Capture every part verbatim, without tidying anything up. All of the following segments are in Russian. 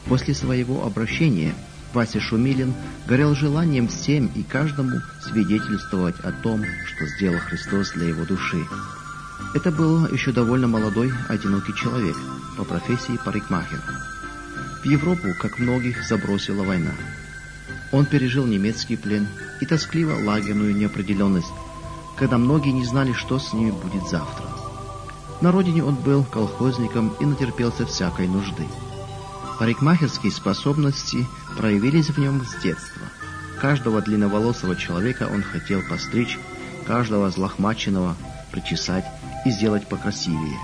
После своего обращения Вася Шумилин горел желанием всем и каждому свидетельствовать о том, что сделал Христос для его души. Это был еще довольно молодой, одинокий человек, по профессии парикмахер. В Европу, как многих, забросила война. Он пережил немецкий плен и тоскливо лагерную неопределенность, когда многие не знали, что с ними будет завтра. На родине он был колхозником и натерпелся всякой нужды. Парикмахерские способности проявились в нем с детства. Каждого длинноволосого человека он хотел постричь, каждого взлохмаченного причесать и сделать покрасивее.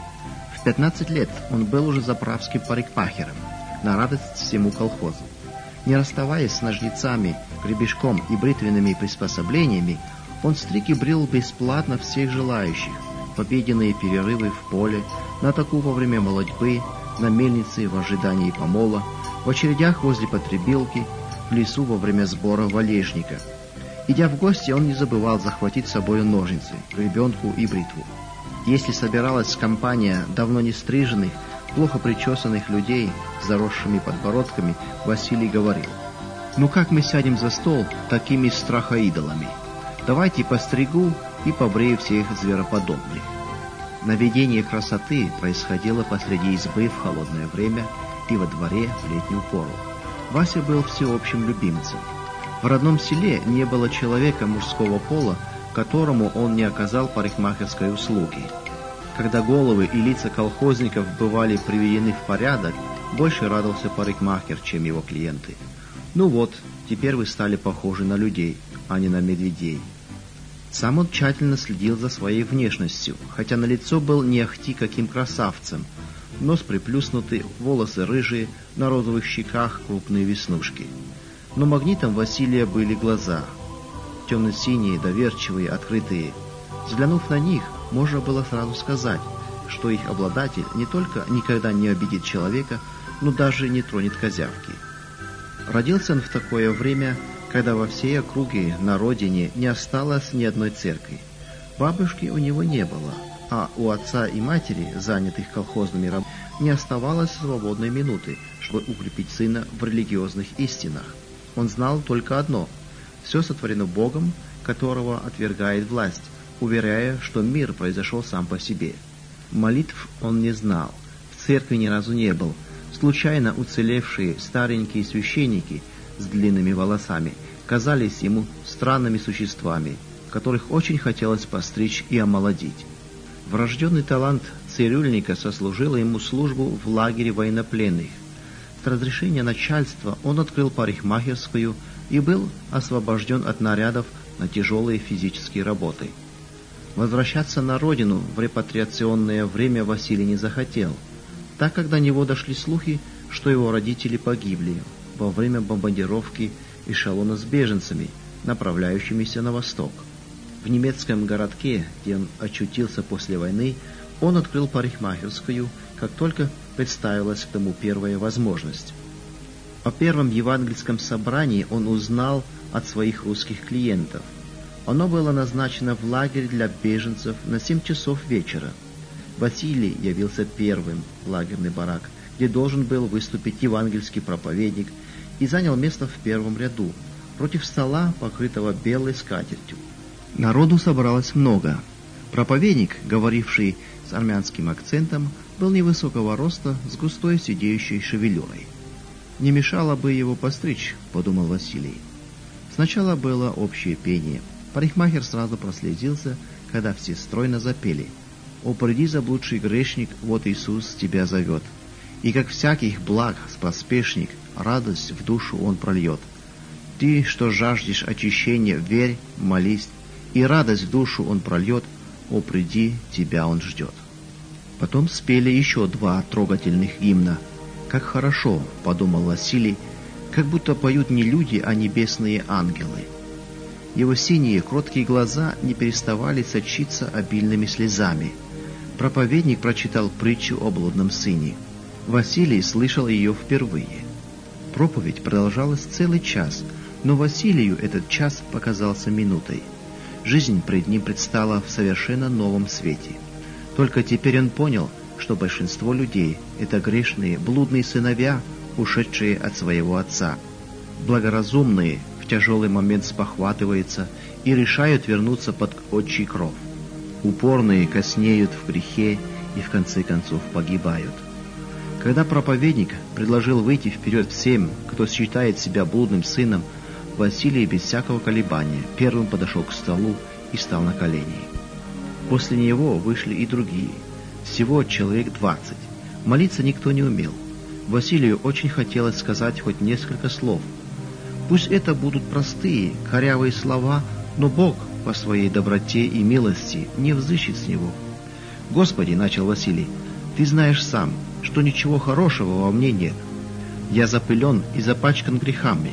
В пятнадцать лет он был уже заправским парикмахером, на радость всему колхозу. Не расставаясь с ножницами, гребешком и бритвенными приспособлениями, он стриг и брил бесплатно всех желающих, в обеденные перерывы в поле, на таку во время молодьбы, на мельнице в ожидании помола, в очередях возле потребилки, в лесу во время сбора валежника. Идя в гости, он не забывал захватить с собой ножницы, гребенку и бритву. Если собиралась компания давно не стриженных, плохо причесанных людей с заросшими подбородками, Василий говорил: «Ну как мы сядем за стол такими страхоидолами? Давайте постригу и побрею всех звероподобных». Наведение красоты происходило посреди избы в холодное время и во дворе в летнюю пору. Вася был всеобщим любимцем. В родном селе не было человека мужского пола, которому он не оказал парикмахерской услуги. Когда головы и лица колхозников бывали приведены в порядок, больше радовался парикмахер, чем его клиенты. «Ну вот, теперь вы стали похожи на людей, а не на медведей». Сам он тщательно следил за своей внешностью, хотя на лицо был не ахти каким красавцем. Нос приплюснутый, волосы рыжие, на розовых щеках крупные веснушки. Но магнитом Василия были глаза. Темно-синие, доверчивые, открытые. Взглянув на них, можно было сразу сказать, что их обладатель не только никогда не обидит человека, но даже не тронет козявки. Родился он в такое время, когда во всей округе на родине не осталось ни одной церкви. Бабушки у него не было, а у отца и матери, занятых колхозными работами, не оставалось свободной минуты, чтобы укрепить сына в религиозных истинах. Он знал только одно – все сотворено Богом, которого отвергает власть, уверяя, что мир произошел сам по себе. Молитв он не знал, в церкви ни разу не был. Случайно уцелевшие старенькие священники с длинными волосами казались ему странными существами, которых очень хотелось постричь и омолодить. Врожденный талант цирюльника сослужил ему службу в лагере военнопленных. С разрешения начальства он открыл парикмахерскую и был освобожден от нарядов на тяжелые физические работы. Возвращаться на родину в репатриационное время Василий не захотел, так как до него дошли слухи, что его родители погибли во время бомбардировки эшелона с беженцами, направляющимися на восток. В немецком городке, где он очутился после войны, он открыл парикмахерскую, как только представилась к тому первая возможность. О первом евангельском собрании он узнал от своих русских клиентов. Оно было назначено в лагерь для беженцев на семь часов вечера. Василий явился первым в лагерный барак, где должен был выступить евангельский проповедник, и занял место в первом ряду, против стола, покрытого белой скатертью. Народу собралось много. Проповедник, говоривший с армянским акцентом, был невысокого роста, с густой сидеющей шевелюрой. «Не мешало бы его постричь», — подумал Василий. Сначала было общее пение. Парикмахер сразу прослезился, когда все стройно запели: «О, приди, заблудший грешник, вот Иисус тебя зовет. И как всяких благ споспешник, радость в душу Он прольет. Ты, что жаждешь очищения, верь, молись, и радость в душу Он прольет, о, приди, тебя Он ждет». Потом спели еще два трогательных гимна. «Как хорошо», — подумал Василий, — «как будто поют не люди, а небесные ангелы». Его синие, кроткие глаза не переставали сочиться обильными слезами. Проповедник прочитал притчу о блудном сыне. Василий слышал ее впервые. Проповедь продолжалась целый час, но Василию этот час показался минутой. Жизнь пред ним предстала в совершенно новом свете. Только теперь он понял, что большинство людей — это грешные, блудные сыновья, ушедшие от своего отца. Благоразумные в тяжелый момент спохватываются и решают вернуться под отчий кров. Упорные коснеют в грехе и в конце концов погибают. Когда проповедник предложил выйти вперед всем, кто считает себя блудным сыном, Василий без всякого колебания первым подошел к столу и стал на колени. После него вышли и другие, всего человек двадцать. Молиться никто не умел. Василию очень хотелось сказать хоть несколько слов. Пусть это будут простые, корявые слова, но Бог по своей доброте и милости не взыщет с него. «Господи, — начал Василий, — Ты знаешь сам, что ничего хорошего во мне нет. Я запылен и запачкан грехами.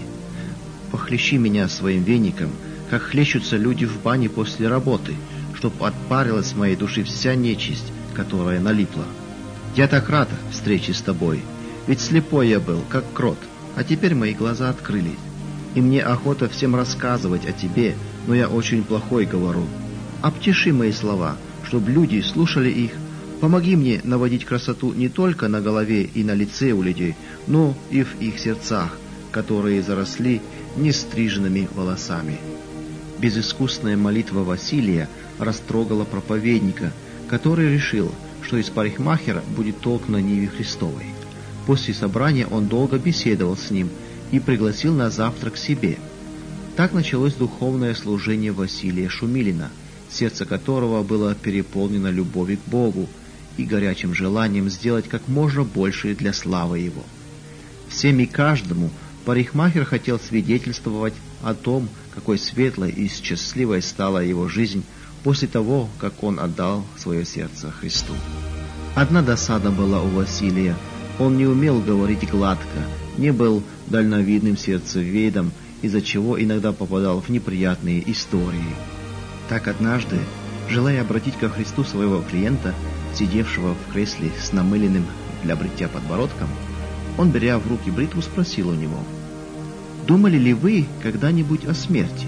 Похлещи меня своим веником, как хлещутся люди в бане после работы, чтоб отпарилась с моей души вся нечисть, которая налипла. Я так рад встрече с тобой, ведь слепой я был, как крот, а теперь мои глаза открылись. И мне охота всем рассказывать о тебе, но я очень плохой говору. Обтеши мои слова, чтоб люди слушали их. Помоги мне наводить красоту не только на голове и на лице у людей, но и в их сердцах, которые заросли нестриженными волосами». Безыскусная молитва Василия растрогала проповедника, который решил, что из парикмахера будет толк на Ниве Христовой. После собрания он долго беседовал с ним и пригласил на завтрак к себе. Так началось духовное служение Василия Шумилина, сердце которого было переполнено любовью к Богу и горячим желанием сделать как можно больше для славы Его. Всем и каждому парикмахер хотел свидетельствовать о том, какой светлой и счастливой стала его жизнь после того, как он отдал свое сердце Христу. Одна досада была у Василия. Он не умел говорить гладко, не был дальновидным сердцеведом, из-за чего иногда попадал в неприятные истории. Так однажды, желая обратить ко Христу своего клиента, сидевшего в кресле с намыленным для бритья подбородком, он, беря в руки бритву, спросил у него: «Думали ли вы когда-нибудь о смерти?»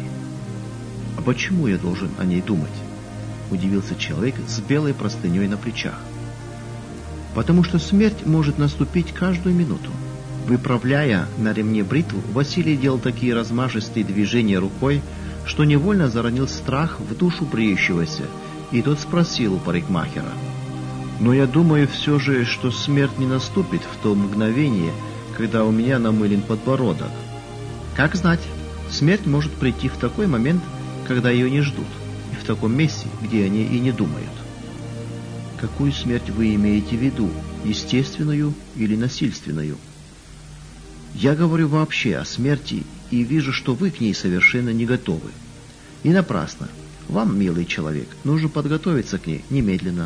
«А почему я должен о ней думать?» — удивился человек с белой простыней на плечах. «Потому что смерть может наступить каждую минуту». Выправляя на ремне бритву, Василий делал такие размашистые движения рукой, что невольно заронил страх в душу бреющегося, и тот спросил у парикмахера: «Но я думаю все же, что смерть не наступит в то мгновение, когда у меня намылен подбородок». «Как знать, смерть может прийти в такой момент, когда ее не ждут, и в таком месте, где они и не думают». «Какую смерть вы имеете в виду, естественную или насильственную?» «Я говорю вообще о смерти, и вижу, что вы к ней совершенно не готовы. И напрасно. Вам, милый человек, нужно подготовиться к ней немедленно».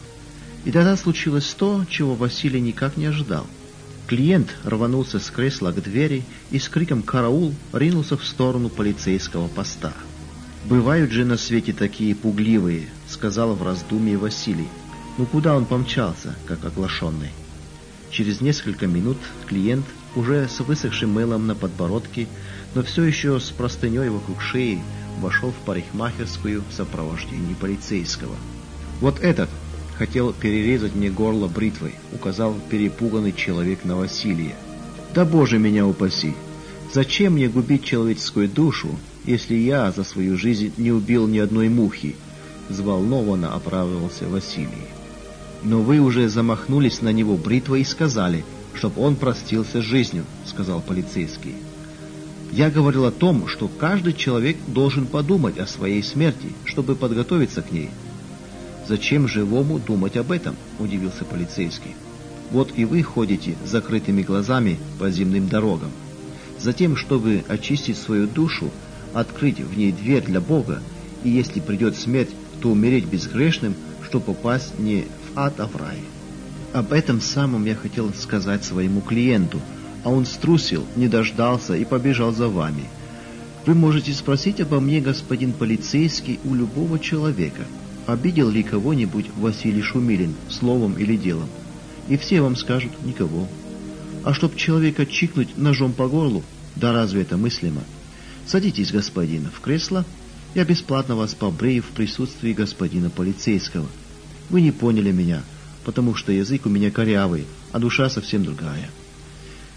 И тогда случилось то, чего Василий никак не ожидал. Клиент рванулся с кресла к двери и с криком «Караул!» ринулся в сторону полицейского поста. «Бывают же на свете такие пугливые», — сказал в раздумье Василий. Ну куда он помчался, как оглашенный? Через несколько минут клиент, уже с высохшим мылом на подбородке, но все еще с простыней вокруг шеи, вошел в парикмахерскую в сопровождении полицейского. «Вот этот хотел перерезать мне горло бритвой», — указал перепуганный человек на Василия. «Да Боже меня упаси! Зачем мне губить человеческую душу, если я за свою жизнь не убил ни одной мухи?» — взволнованно оправдывался Василий. «Но вы уже замахнулись на него бритвой и сказали, чтоб он простился с жизнью», — сказал полицейский. «Я говорил о том, что каждый человек должен подумать о своей смерти, чтобы подготовиться к ней». «Зачем живому думать об этом?» — удивился полицейский. «Вот и вы ходите с закрытыми глазами по земным дорогам. Затем, чтобы очистить свою душу, открыть в ней дверь для Бога, и если придет смерть, то умереть безгрешным, чтобы попасть не в ад, а в рай. Об этом самом я хотел сказать своему клиенту, а он струсил, не дождался и побежал за вами. Вы можете спросить обо мне, господин полицейский, у любого человека, обидел ли кого-нибудь Василий Шумилин словом или делом, и все вам скажут: никого. А чтоб человека чикнуть ножом по горлу, да разве это мыслимо? Садитесь, господин, в кресло, я бесплатно вас побрею в присутствии господина полицейского. Вы не поняли меня, потому что язык у меня корявый, а душа совсем другая.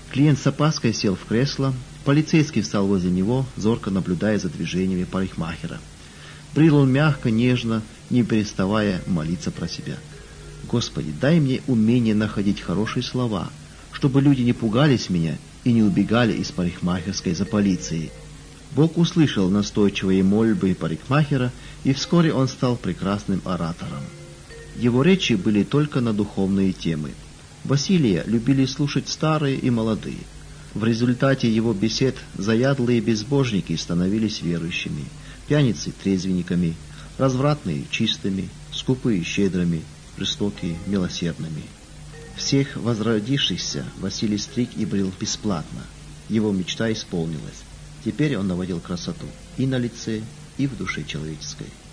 Клиент с опаской сел в кресло, полицейский встал возле него, зорко наблюдая за движениями парикмахера. Брил он мягко, нежно, не переставая молиться про себя. «Господи, дай мне умение находить хорошие слова, чтобы люди не пугались меня и не убегали из парикмахерской за полицией». Бог услышал настойчивые мольбы парикмахера, и вскоре он стал прекрасным оратором. Его речи были только на духовные темы. Василия любили слушать старые и молодые. В результате его бесед заядлые безбожники становились верующими, пьяницы – трезвенниками, развратные – чистыми, скупые – щедрыми, жестокие – милосердными. Всех возродившихся Василий стриг и брил бесплатно. Его мечта исполнилась. Теперь он наводил красоту и на лице, и в душе человеческой.